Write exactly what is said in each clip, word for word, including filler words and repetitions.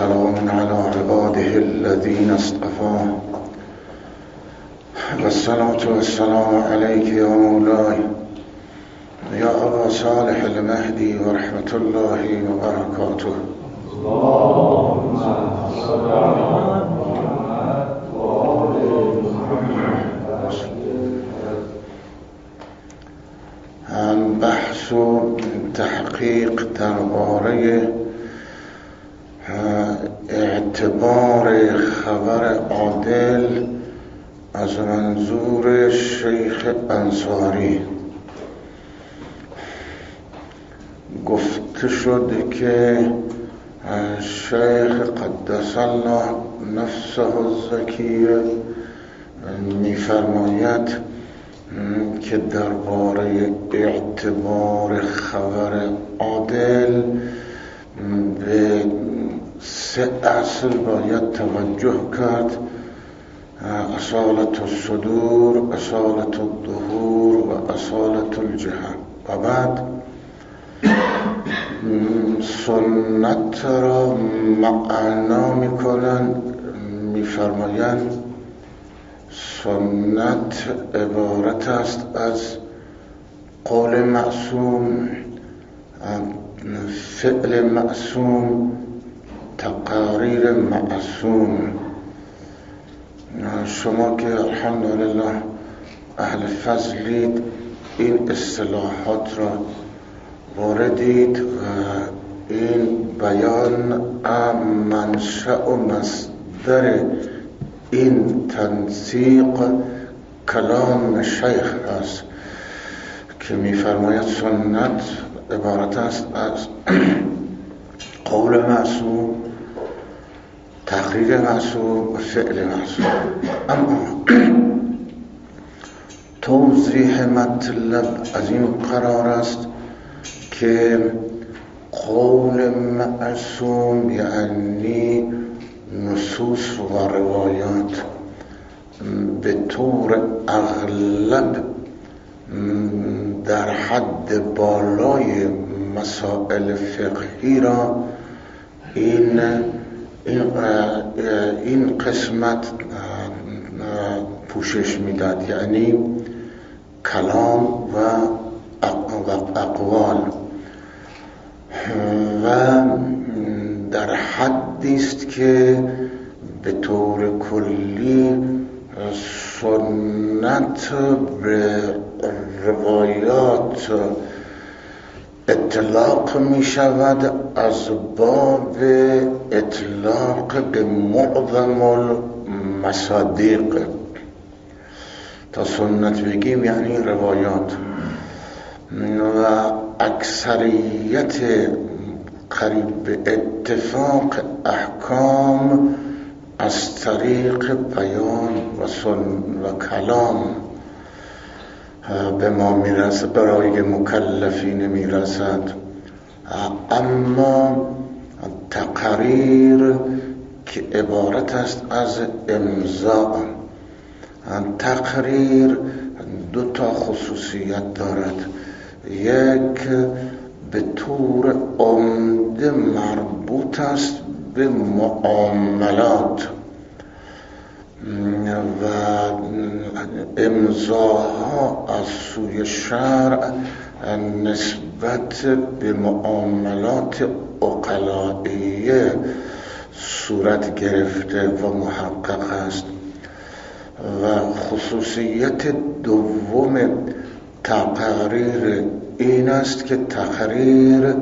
وسلام على عباده الذين اصطفى والصلاة والسلام عليك يا مولاي يا أبا صالح المهدي ورحمة الله وبركاته. اللهم صل على محمد وآل محمد. بحث و تحقیق درباره اعتبار خبر عادل از منظور شیخ انصاری. گفته شد که شیخ قدس الله نفسه الزکیه می‌فرماید که درباره اعتبار خبر عادل به سه اصل باید توجه کرد: اصالت الصدور، اصالت الظهور و اصالت الجهه. و بعد سنت را معنا میکنن، میفرمایند سنت عبارت است از قول معصوم، فعل معصوم، تقاریر معصوم. شما که الحمدلله اهل فضلید این اصطلاحات را واردید و این بیان منشأ و مصدر این تنسیق کلام شیخ است که می‌فرماید سنت عبارت است از قول معصوم، تقریر معصوم و فعل معصوم. اما توضیح مطلب از این قرار است که قول معصوم یعنی نصوص و روایات به طور اغلب در حد بالای مسائل فقهی را این این, این قسمت پوشش میداد، یعنی کلام و اقوال، و در حدی است که به طور کلی سنت به روایات اطلاق می شود از باب اطلاق به معظم المصادیق. تا سنت بگیم یعنی روایات، و اکثریت قریب به اتفاق احکام از طریق بیان و سن و کلام به ما میرسد، برای مکلفین میرسد. اما تقریر که عبارت است از امضا، تقریر دو تا خصوصیت دارد. یک، به طور عمده مربوط است به معاملات و امضاها از سوی شرع نسبت به معاملات عقلائیه صورت گرفته و محقق است. و خصوصیت دوم تقریر این است که تقریر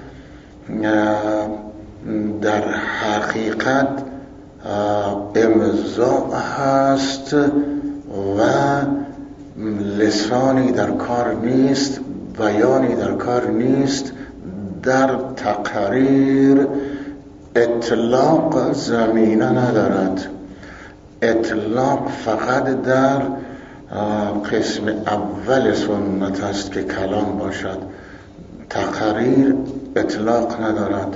در حقیقت امضا هست و لسانی در کار نیست، بیانی در کار نیست. در تقریر اطلاق زمینه ندارد. اطلاق فقط در قسم اول سنت است که کلام باشد. تقریر اطلاق ندارد.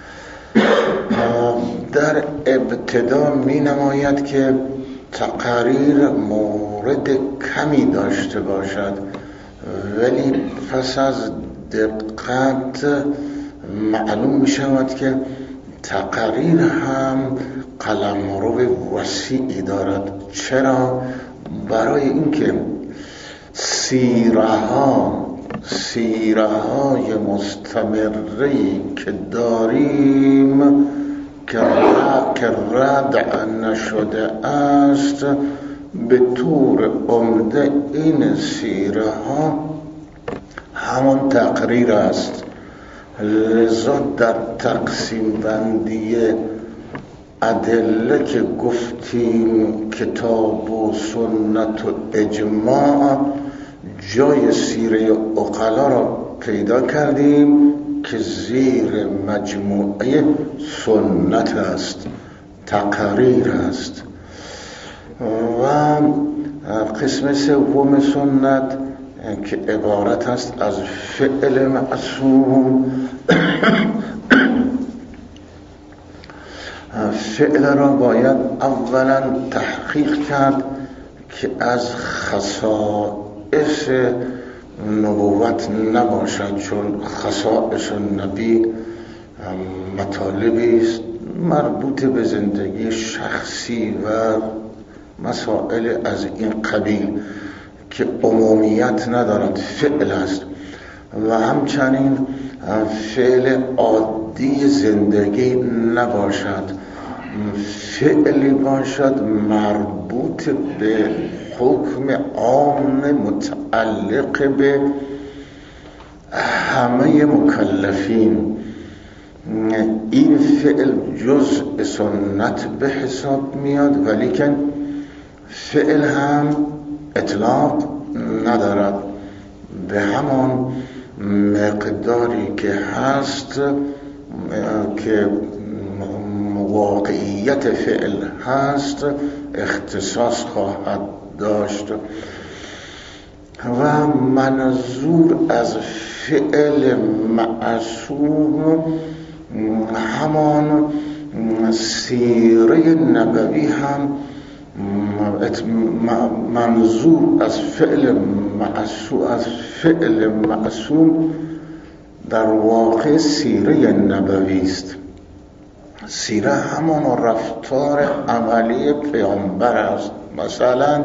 در ابتدا می نماید که تقریر مورد کمی داشته باشد، ولی پس از دقت معلوم می شود که تقریر هم قلمرو وسیعی دارد. چرا؟ برای اینکه سیره ها سیره های مستمری که داریم که رد نشده است، به طور عمده این سیره ها همون تقریر است. لذا در تقسیم بندی ادله که گفتیم کتاب و سنت و اجماع، جای سیره عقلا را پیدا کردیم که زیر مجموعه سنت است، تقریر است. و قسم سوم سنت که عبارت است از فعل معصوم. فعل را باید اولا تحقیق کرد که از خصائص نبوت نباشد، چون خصائص نبی مطالبی است مربوط به زندگی شخصی و مسائل از این قبیل که عمومیت ندارد، فعل است. و همچنین فعل عادی زندگی نباشد، فعلی باشد مربوط به حکم عام متعلق به همه مکلفین. این فعل جزء سنت به حساب میاد، ولیکن فعل هم اطلاق ندارد، به همان مقداری که هست که واقعیت فعل هست اختصاص خواهد داشت. و منظور از فعل معصوم همان سیره نبوی هم منظور از فعل معصوم از فعل معصوم در واقع سیره نبوی است. سیره همان رفتار عملی پیامبر است. مثلا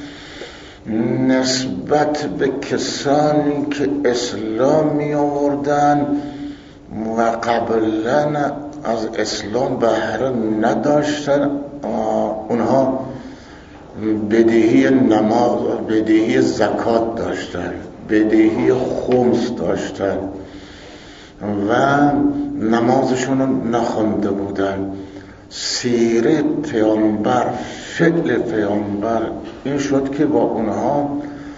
نسبت به کسانی که اسلام می آوردن و قبلا از اسلام بهره نداشتن، اونها بدهی نماز، بدهی زکات داشتن، بدهی خمس داشتن و نمازشون رو نخونده بودن. سیره پیامبر، فعل پیامبر این شد که با اونها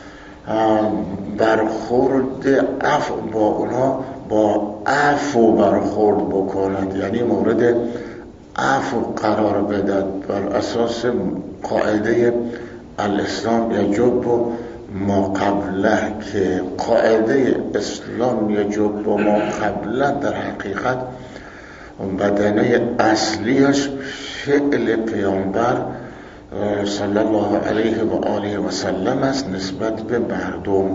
برخورد عفو با اونها با عفو برخورد بکند، یعنی مورد عفو قرار بدهد بر اساس قاعده الاسلام یجب ما قبله، که قاعده اسلام یجب ما قبله در حقیقت بدنه اصلیش فعل پیامبر صلی الله علیه و آله و سلم است نسبت به مردم.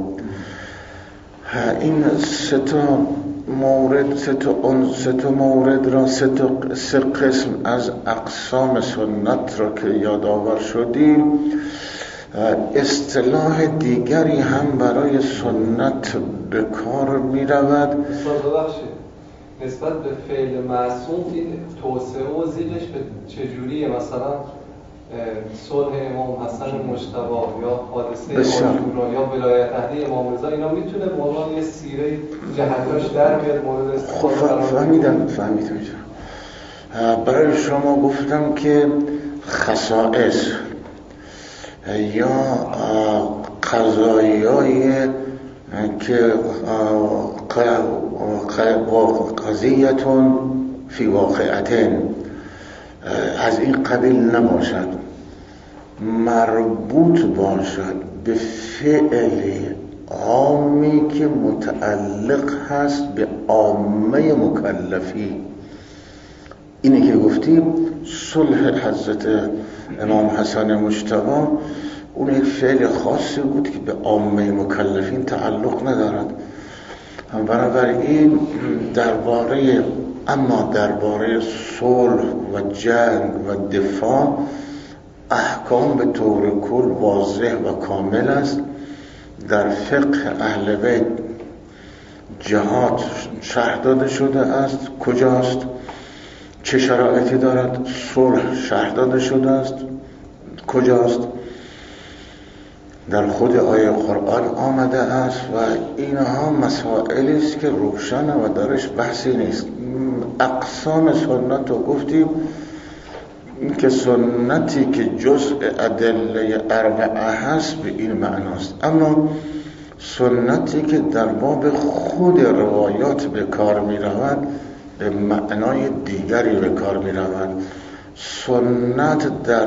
این سه تا مورد سه تا اون سه تا مورد را سه تا سه قسم از اقسام سنت را که یادآور شدیم، اصطلاح دیگری هم برای سنت به کار می رود. نسبت به فعل معصوم این توسعه و زیرش به چجوریه؟ مثلا صلح امام حسن مجتبی یا حادثه عاشورا یا ولایت عهد امام رضا، اینا میتونه به عنوان یه سیره جهتاش در بیاد مورد استفاده قرار بگیره؟ فهمیدم فهمیدم برای شما گفتم که خصائص یا قضایایی که قضیتون فی واقعتین از این قبیل نباشد، مربوط باشد به فعل عامی که متعلق هست به عامه مکلفی. اینی که گفتیم صلح حضرت امام حسن مجتبی اون یک فعل خاصی بود که به عامه مکلفین تعلق ندارد. بنابراین درباره اما درباره صلح و جنگ و دفاع احکام به طور کل واضح و کامل است. در فقه اهل بیت جهاد شرح داده شده است کجاست، چه شرایطی دارد. صلح شرح داده شده است کجاست، در خود آیه قرآن آمده است و اینها مسائلی است که روشنه و درش بحثی نیست. اقسام سنت رو گفتیم که سنتی که جزء ادله اربعه هست به این معناست، اما سنتی که در باب خود روایات به کار می رود به معنای دیگری به کار می رود. سنت در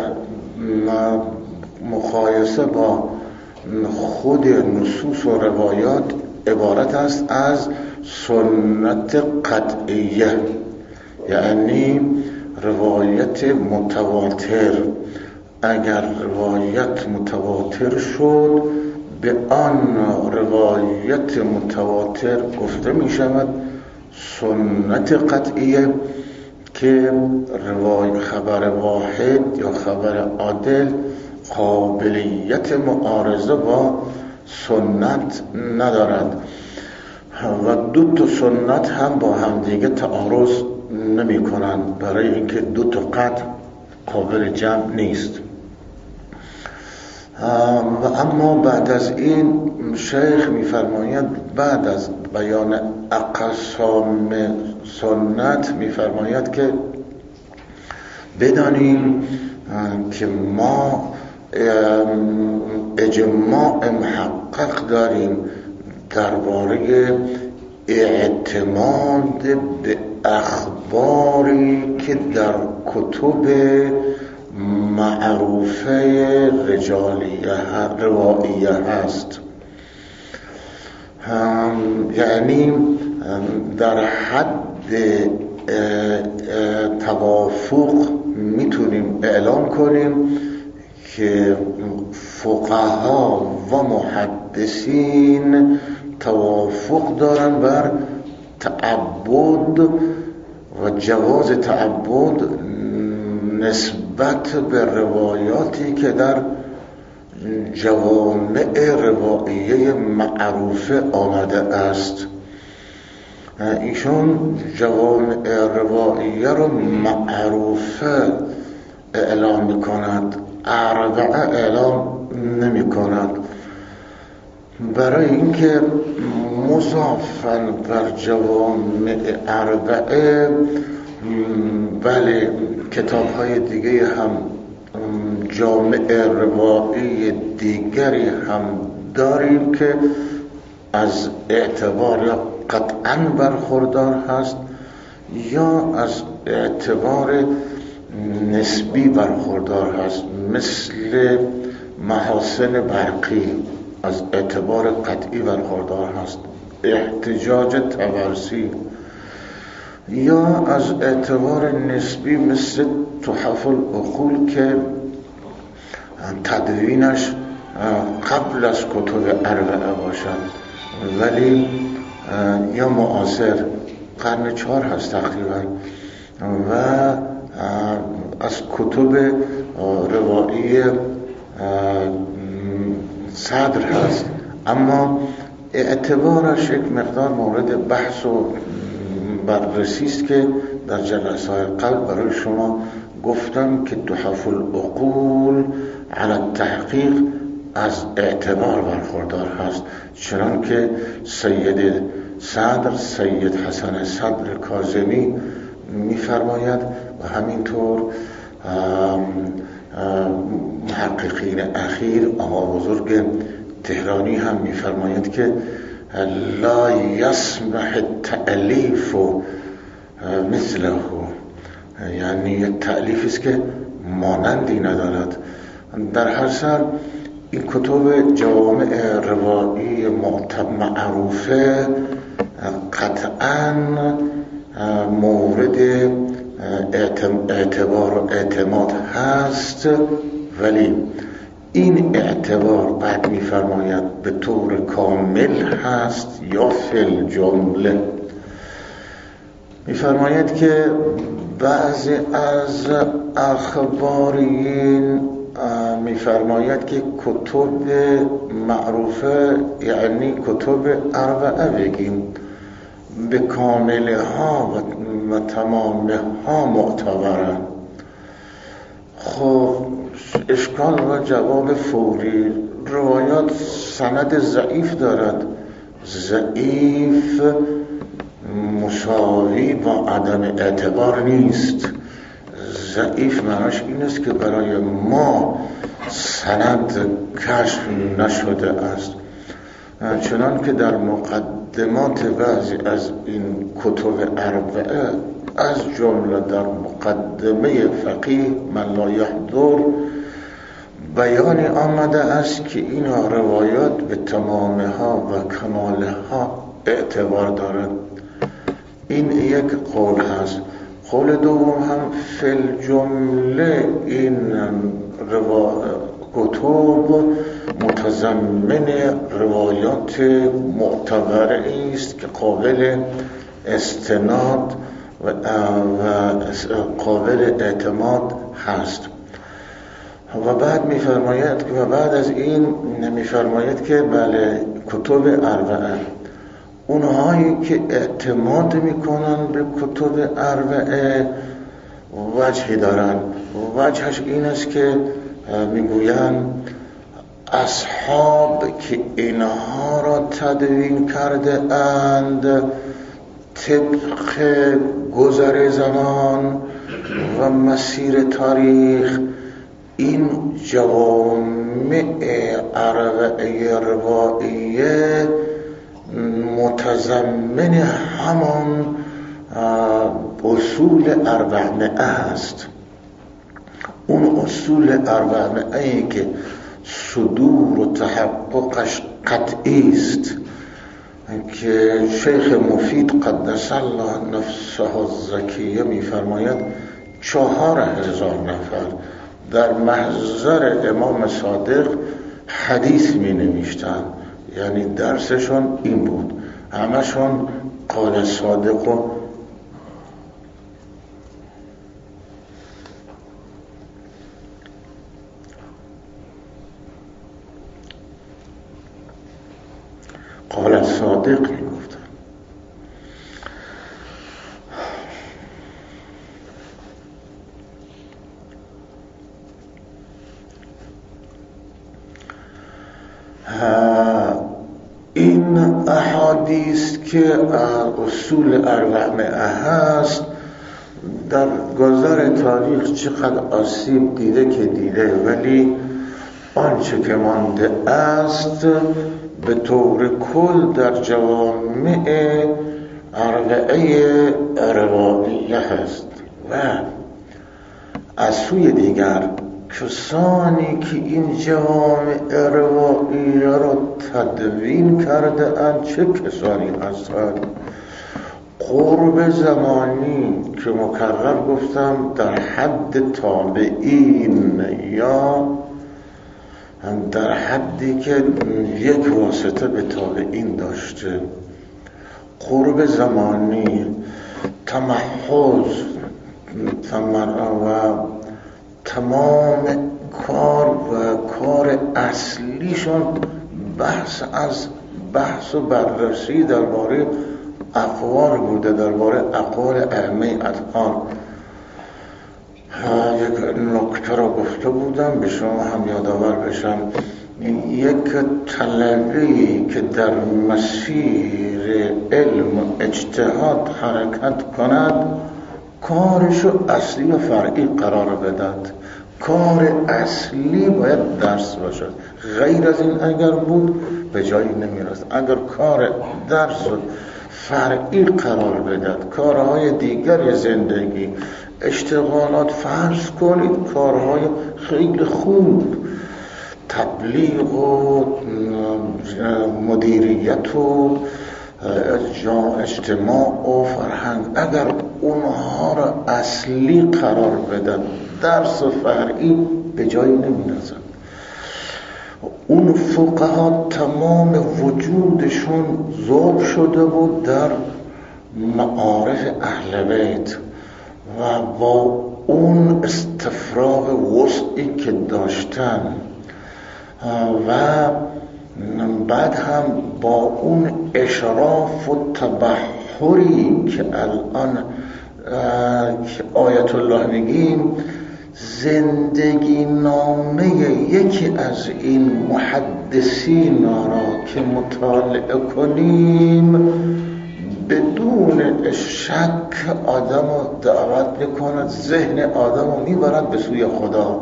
مقایسه با خود نصوص و روایات عبارت است از سنت قطعیه، یعنی روایت متواتر. اگر روایت متواتر شد به آن روایت متواتر گفته می شود سنت قطعیه که روای خبر واحد یا خبر عادل قابلیت معارضه با سنت ندارد و دو تا سنت هم با هم دیگه تعارض نمی کنند، برای اینکه دو تا قطع قابل جمع نیست. و اما بعد از این شیخ می‌فرماید بعد از بیان اقسام سنت می‌فرماید که بدانیم که ما اجماع محقق داریم درباره اعتماد به اخباری که در کتب معروفه رجالیه روائیه هست، یعنی در حد توافق میتونیم اعلام کنیم که فقها و محدثین توافق دارن بر تعبد و جواز تعبد نسبت به روایاتی که در جوامع روائیه معروفه آمده است. ایشون جوامع روائیه رو معروفه اعلام میکند، اربعه اعلام نمی کند، برای اینکه مضافاً بر جوامع اربعه بله کتاب های دیگه هم جامع روایی دیگری هم داریم که از اعتبار قطعاً برخوردار هست یا از اعتبار نسبی برخوردار هست، مثل محاسن برقی از اعتبار قطعی برخوردار هست، احتجاج طبرسی، یا از اعتبار نسبی مثل تحف العقول که تدوینش قبل از کتب اربعه باشد ولی یا معاصر قرن چهار هست تقریبا و از کتب روایی صدر هست، اما اعتبارش یک مقدار مورد بحث و بررسی است که در جلسه های قبل برای شما گفتم که تحف العقول علی التحقیق از اعتبار برخوردار هست، چنان که سید صدر سید حسن صدر کاظمی می‌فرماید و همینطور محققین اخیر آقا بزرگ تهرانی هم می‌فرماید که لا یسمح التألیف مثله، یعنی یک تألیف است که مانندی ندارد. در هر سر این کتب جوامع روایی معروفه قطعاً مورد اعتبار و اعتماد هست، ولی این اعتبار بعد میفرماید به طور کامل هست یا فل جمله. میفرماید که بعضی از اخباریین میفرماید که کتب معروفه، یعنی کتب اربعه بگیم، به کامله ها و تمامه ها معتبرن. خب اشکال و جواب فوری، روایات سند ضعیف دارد. ضعیف مساوی با عدم اعتبار نیست. ضعیف معناش این است که برای ما سند کشف نشده است. چنان که در مقدمات بعضی از این کتب اربعه، از جمله در مقدمه فقیه من لا یحضر، بیانی آمده است که این روایات به تمامه ها و کماله ها اعتبار دارد. این یک قول هست. قول دوم هم فی الجمله این کتب متضمن روایات معتبره است که قابل استناد و قابل اعتماد هست. و بعد میفرماید که و بعد از این میفرماید که بله کتب اربعه، اونهایی که اعتماد میکنن به کتب اربعه وجهی دارن. وجهش این است که میگویند اصحاب که اینها را تدوین کرده اند طبق گذر زمان و مسیر تاریخ، این جوامع اربعه روائیه متضمن همان اصول اربعمائه است. اون اصول اربعمائه ای که صدور و تحققش قطعی است، که شیخ مفید قدس الله نفسه الزکیه میفرماید چهار هزار نفر در محضر امام صادق حدیث می نوشتن، یعنی درسشون این بود، همشون قال صادق و قال صادق می گفتن. این احادیث که اصول اربعمائه هست در گذر تاریخ چقدر آسیب دیده که دیده، ولی آنچه که مانده است به طور کل در جوامع اربعه روائیه هست. و از سوی دیگر کسانی که این جوامع روائیه را تدوین کرده اند چه کسانی هستند؟ قرب زمانی که مکرر گفتم در حد تابعین یا در حدی که یک واسطه به تابعین داشته، قرب زمانی، تمحض و تمام کار و کار اصلیشون بحث از بحث و بررسی درباره اقوال بوده، درباره اقوال ائمه اطهار. یک نکته را گفته بودم به شما هم یادآور بشم. یک طلبه‌ای که در مسیر علم و اجتهاد حرکت کند کارشو اصلی و فرعی قرار بدهد. کار اصلی باید درس باشد، غیر از این اگر بود به جایی نمیرسد. اگر کار درس و فرعی قرار بدهد، کارهای دیگر زندگی، اشتغالات، فرض کنید کارهای خیلی خوب، تبلیغ و مدیریت و اجتماع و فرهنگ، اگر اونها را اصلی قرار بدن، درس و فرعی به جایی نمیرسد. اون فقها تمام وجودشون ذوب شده بود در معارف اهل بیت و با اون استفراغ وسعی که داشتن و بعد هم با اون اشراف و تبحری که الان که آیت الله میگیم، زندگی نامه یکی از این محدثین را که مطالعه کنیم بدون شک آدم رو دعوت میکند، ذهن آدم رو میبرد به سوی خدا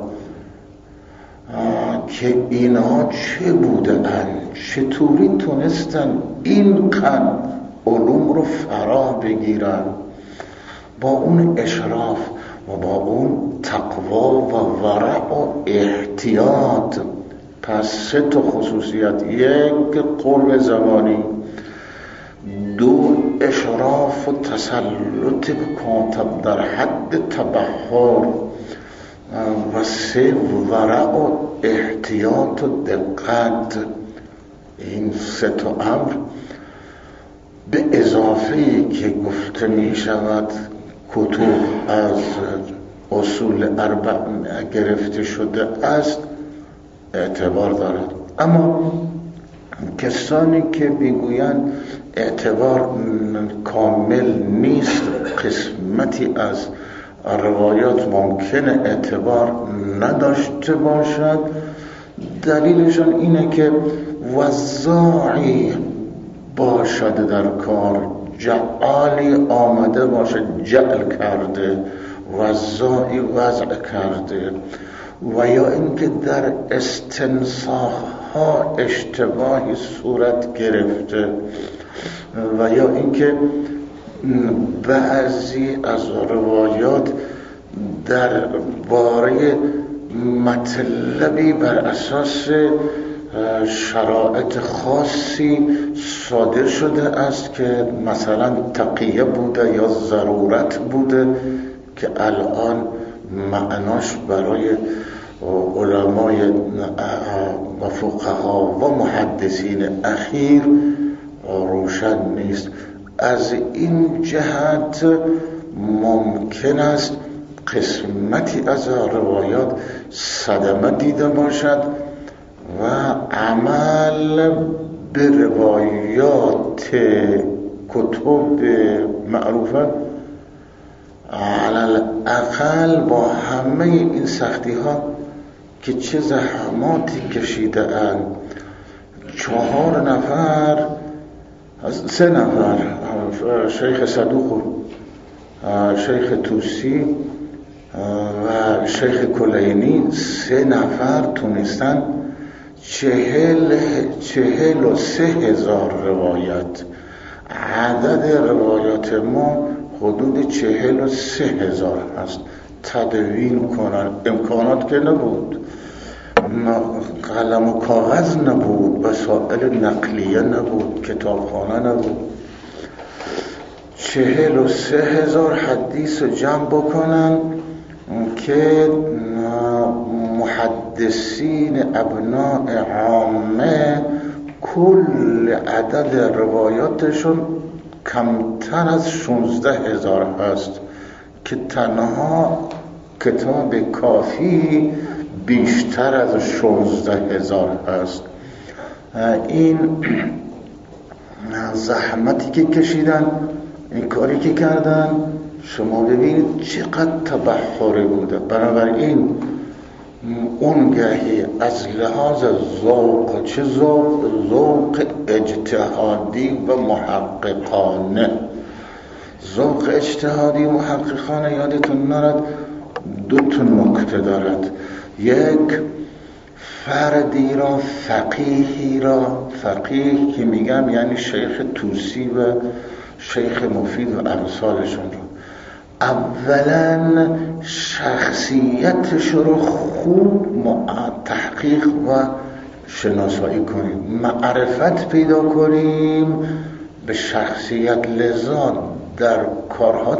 که اینا چه بودن، چطوری تونستن اینقدر علوم رو فرا بگیرن با اون اشراف و با اون تقوا و ورع و احتیاط. پس سه تا خصوصیت: یک، قرب زمانی، دو، اشراف و تسلط کاتب در حد تبحر، و سه، ورع و احتیاط و دقت. این سه تا امر به اضافه‌ای که گفته می شود کتب از اصول اربع گرفته شده است اعتبار دارد. اما کسانی که میگویند اعتبار کامل نیست، قسمتی از روایات ممکنه اعتبار نداشته باشد، دلیلشان اینه که وضاعی باشد در کار، جعالی آمده باشد، جعل کرده، وضاعی وضع کرده، و یا اینکه در استنساخ ها اشتباهی صورت گرفته، و یا اینکه بعضی از روایات در باره مطلبی بر اساس شرایط خاصی صادر شده است که مثلا تقیه بوده یا ضرورت بوده که الان معناش برای علمای و فقها و محدثین اخیر روشن نیست. از این جهت ممکن است قسمتی از روایات صدمه دیده باشد و عمل به روایات کتب معروفه علی الاقل با همه این سختی ها که چه زحماتی کشیده اند، چهار نفر سه نفر شیخ صدوق، شیخ توسی و شیخ کلینی، سه نفر تونستن چهل چهل و سه هزار روایت. عدد روایات ما حدود چهل و سه هزار هست. تدوین کنن امکانات که نبود، قلم و کاغذ نبود، وسایل نقلیه نبود، کتابخانه نبود. چهل و سه هزار حدیث رو جمع بکنن که محدثین ابناء عامه کل عدد روایاتشون کمتر از شانزده هزار هست که تنها کتاب کافی بیشتر از شانزده هزار هست. این زحمتی که کشیدن، این کاری که کردن، شما ببینید چقدر تبحری بوده. بنابراین اونگاهی از لحاظ ذوق، چه ذوق؟ ذوق اجتهادی و محققانه. ذوق اجتهادی و محققانه یادتون نرد دو تا نکته دارد. یک، فردی را، فقیهی را، فقیه که میگم یعنی شیخ توسی و شیخ مفید و امثالشون را، اولا شخصیتش رو خوب تحقیق و شناسایی کنیم، معرفت پیدا کنیم به شخصیت. لذا در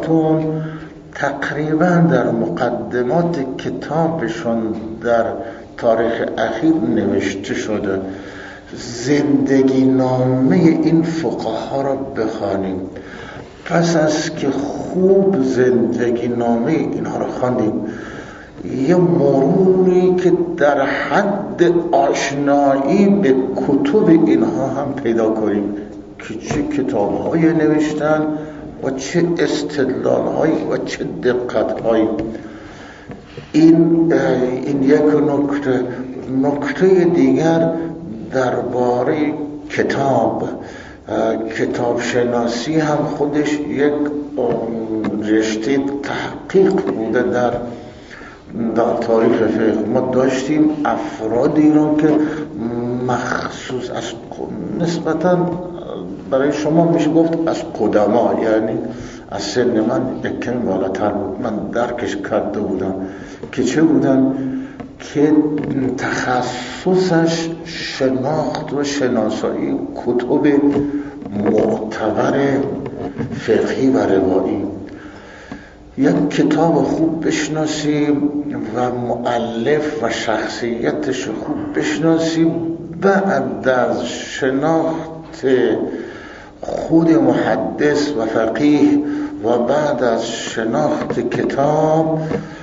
کارهاتون تقریبا در مقدمات کتابشون در تاریخ اخیر نوشته شده. زندگی نامه این فقها را بخوانیم. پس از که خوب زندگی نامه اینها را خواندیم، یه مروری که در حد آشنایی به کتب اینها هم پیدا کنیم که چه کتاب‌های نوشتن و چه استدلال‌هایی و چه دقت‌هایی. این این یک نکته. نکته دیگر درباره کتاب کتاب شناسی هم خودش یک رشته تحقیق بوده. در در تاریخ فقه ما داشتیم افرادی رو که مخصوص از نسبتاً برای شما میشه گفت از قدما، یعنی از سن من یک کمی بالاتر بود، من درکش کرده بودم که چه بودن که تخصصش شناخت و شناسایی کتب معتبر فقهی و روایی. یک کتاب خوب بشناسیم و مؤلف و شخصیتش خوب بشناسیم، بعد از شناخت خود محدث و فقیه و بعد از شناخت کتاب،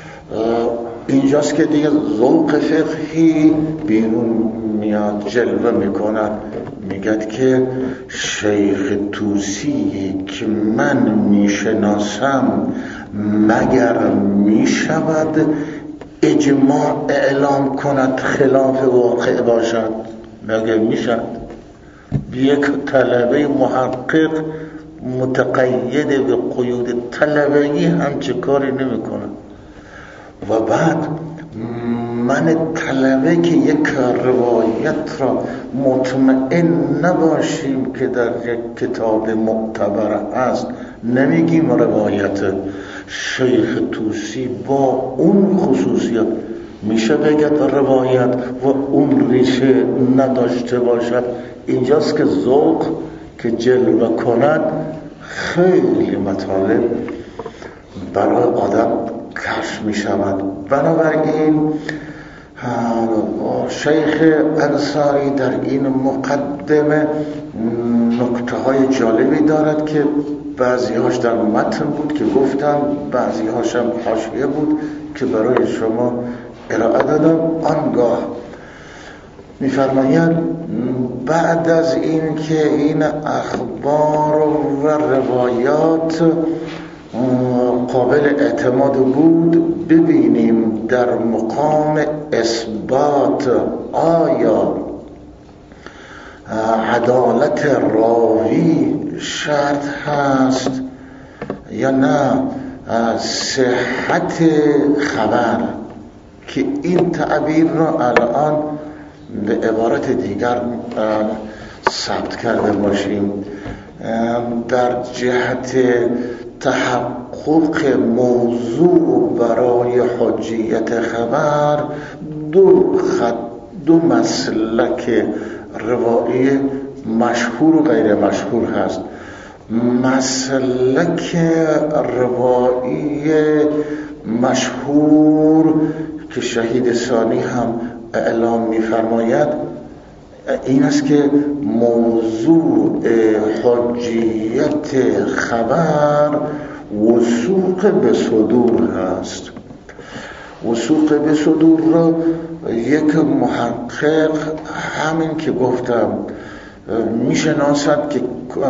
اینجاست که دیگه ذوق فقهی بیرون میاد، جلوه میکند. میگد که شیخ طوسی که من میشناسم مگر میشود اجماع اعلام کند خلاف واقع باشد؟ مگر میشد یک طلبه محقق متقید به قیود طلبگی همچه کاری نمی کند؟ و بعد من طلبه که یک روایت را مطمئن نباشیم که در یک کتاب معتبر است، نمیگیم روایت شیخ طوسی با اون خصوصیت، میشه بگد روایت و اون ریشه نداشته باشد. اینجاست که ذوق که جلوه کند خیلی مطالب برای آدم کشف می شود. بنابراین شیخ انصاری در این مقدمه نکته های جالبی دارد که بعضی هاش در متن بود که گفتم، بعضی هاش هم حاشیه بود که برای شما ارائه دادم. آنگاه می‌فرماید بعد از این که این اخبار و روایات قابل اعتماد بود، ببینیم در مقام اثبات آیا عدالت راوی شرط هست یا نه صحت خبر، که این تعبیر را الان به عبارت دیگر ثبت کرده باشیم. در جهت تحقق موضوع برای حجیت خبر دو خط دو مسلک روایی مشهور و غیر مشهور هست. مسلک روایی مشهور که شهید ثانی هم اعلام می‌فرماید این است که موضوع حجیت خبر وثوق به صدور هست. وثوق به صدور را یک محقق همین که گفتم میشناسد که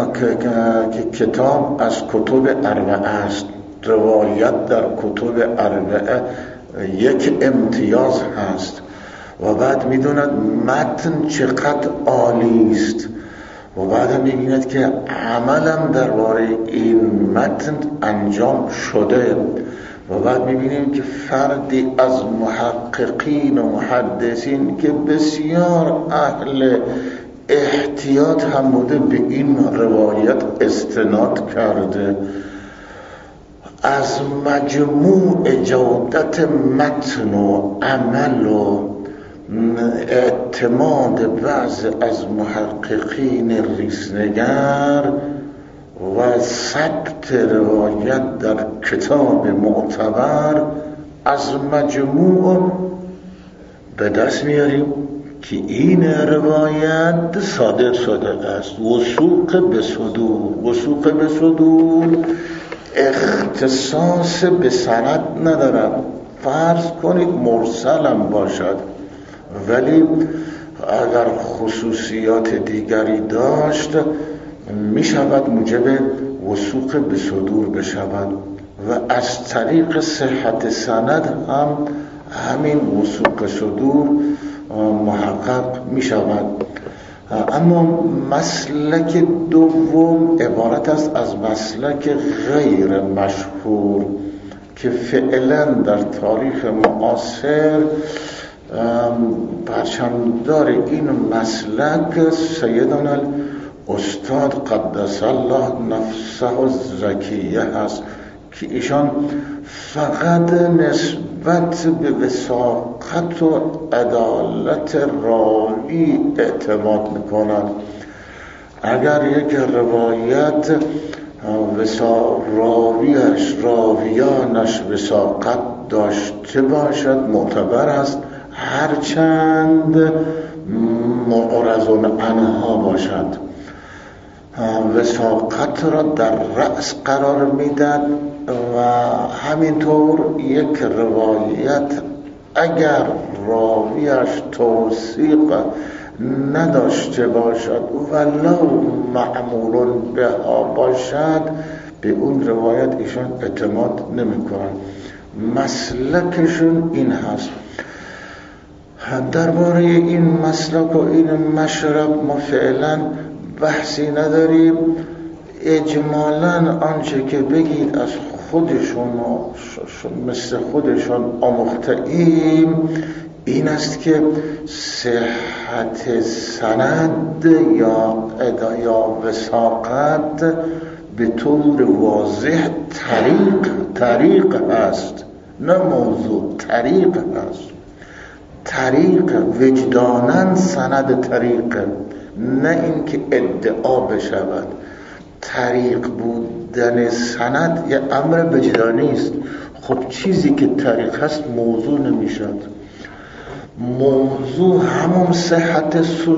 کتاب از کتب اربعه است، روایت در کتب اربعه یک امتیاز هست و بعد میدوند متن چقدر عالی است و بعد هم میبیند که عملم درباره این متن انجام شده و بعد میبینیم که فردی از محققین و محدثین که بسیار اهل احتیاط هم بوده به این روایت استناد کرده. از مجموع جودت متن و عمل و اعتماد بعض از محققین ریسنگر و ثبت روایت در کتاب معتبر، از مجموع به دست میاریم که این روایت صادر شده است. وثوق به صدور، وثوق به صدور اختصاص به سند ندارد. فرض کنید مرسلم باشد ولی اگر خصوصیات دیگری داشت می شود موجب وثوق به صدور بشود و از طریق صحت سند هم همین وثوق صدور محقق می شود. اما مسلک دوم عبارت است از مسلک غیر مشهور که فعلا در تاریخ معاصر پرچمدار این مسلک سیدنا استاد قدس الله نفسه الزکیه هست که ایشان فقط نسبت به وثاقت و عدالت راوی اعتماد میکنند. اگر یک روایت راویش راویانش وثاقت داشته باشد معتبر است، هرچند معرض عنها باشد. وثاقت را در رأس قرار میدن و همینطور یک روایت اگر راویش توثیق نداشته باشد ولو معمول بها باشد به اون روایت ایشان اعتماد نمی کنند. مسلکشون این هست. درباره این مسلک و این مشرب ما فعلا بحثی نداریم. اجمالاً آنچه که بگید از خودشون و مثل خودشون آموخته‌ایم این است که صحت سند یا ادا یا وثاقت به طور واضح طریق طریق هست، نه موضوع، طریق هست. طریق وجداناً سند طریق، نه اینکه ادعا بشود. طریق بودن سند یه امر وجدانی است. خب چیزی که طریق هست موضوع نمیشد. موضوع همون صحت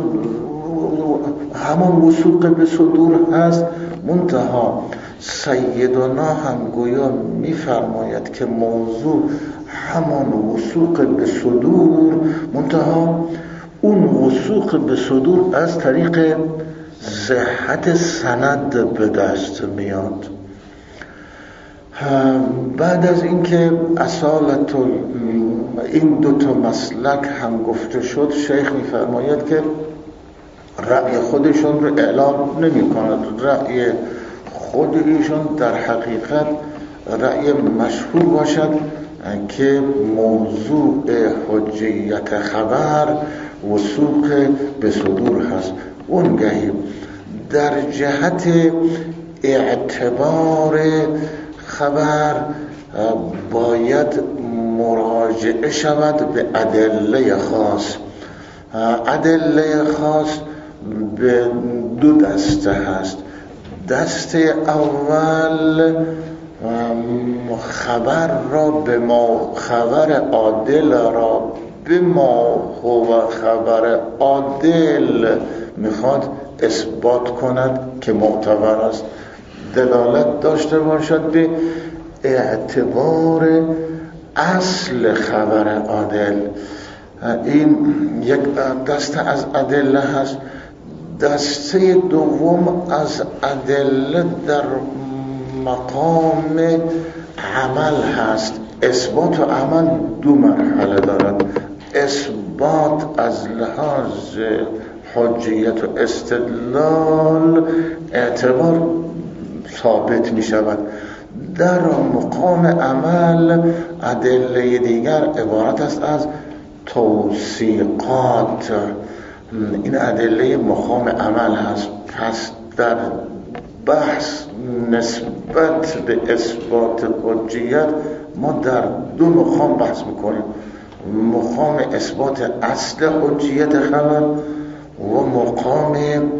همون وثوق به صدور هست. منتها سیدنا هم گویا میفرماید که موضوع همون وثوق به صدور، منتها اون وثوق به صدور از طریق صحت سند به دست میاد. بعد از اینکه اصالت این دو تا مسلک هم گفته شد، شیخ میفرماید که رأی خودشون رو اعلام نمی کند. رأی خود ایشون در حقیقت رأی مشهور باشد که موضوع حجیت خبر وثوق به صدور هست. اونگهی در جهت اعتبار خبر باید مراجعه شود به ادله خاص. ادله خاص به دو دسته هست. دسته اول خبر را به ما خبر عادل را به ما هو خبر عادل میخواد اثبات کند که معتبر است، دلالت داشته باشد به اعتبار اصل خبر عادل. این یک دسته از ادله هست. دسته دوم از ادله در مقام عمل هست. اثبات و عمل دو مرحله دارد. اثبات از لحاظ حجیت و استدلال اعتبار ثابت می شود. در مقام عمل ادله دیگر عبارت است از توثیقات. این ادله مقام عمل هست. پس در بحث نسبت به اثبات حجیت ما در دو مقام بحث میکنیم: مقام اثبات اصل حجیت خبر و مقام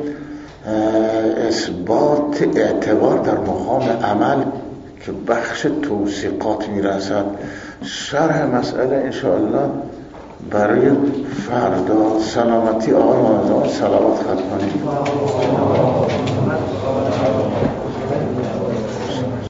اثبات اعتبار در مقام عمل که بخش توثیقات میرسد. شرح مسئله انشاءالله برای فردا سلامتی آقای محمد زمان صلوات ختم کنیم.